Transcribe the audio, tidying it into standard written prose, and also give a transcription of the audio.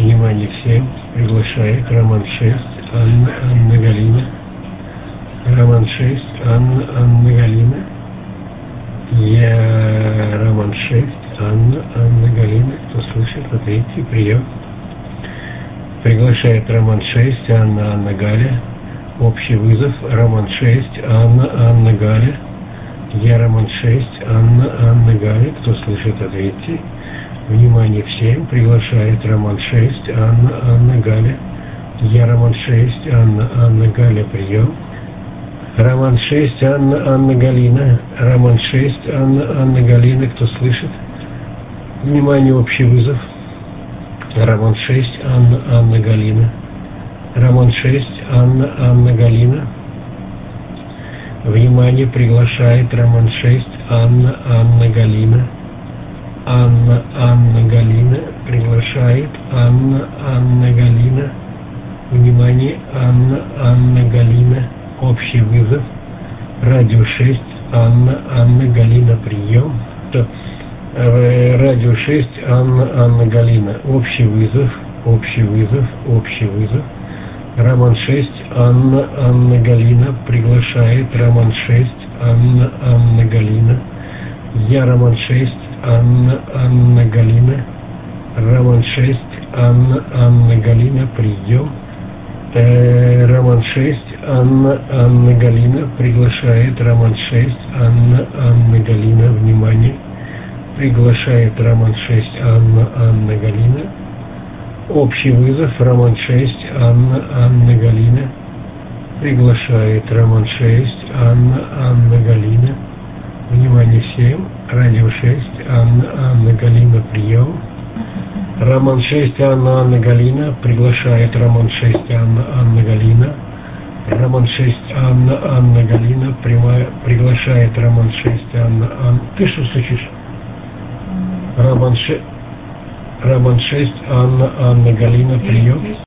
Внимание всем, приглашает Роман 6, Анна Галина. Роман 6, Анна Галина. Я Роман 6, Анна Галина. Кто слышит, ответьте, прием. Приглашает Роман 6, Анна Галя. Общий вызов. Роман 6, Анна Галя. Я Роман 6, Анна Галя. Кто слышит, ответьте. Внимание всем, приглашает Роман 6, Анна Галя. Я Роман 6, Анна Галя, прием. Роман 6, Анна Галина. Роман 6, Анна Галина. Кто слышит? Внимание, общий вызов. Роман 6, Анна Галина. Роман 6, Анна Галина. Внимание, приглашает Роман 6, Анна Галина. Анна Галина. Приглашает Анна Галина. Внимание, Анна Галина. Общий вызов. Радио 6, Анна Галина, прием. Радио 6, Анна Галина. Общий вызов. Роман 6, Анна Галина. Приглашает Роман 6, Анна Галина. Я Роман 6, Анна Галина. Роман 6, Анна Галина, прием. Роман 6, Анна Галина. Приглашает Роман 6, Анна Галина. Внимание. Приглашает Роман 6, Анна Галина. Общий вызов. Роман 6, Анна Галина. Приглашает Роман 6, Анна Галина. Внимание всем. Радио 6, Анна Галина, прием. Роман 6, Анна Галина. Приглашает Роман 6, Анна Галина. Роман 6, Анна Галина. Приглашает Роман 6, Анна. Ты что слышишь? Роман 6, Анна Галина, прием.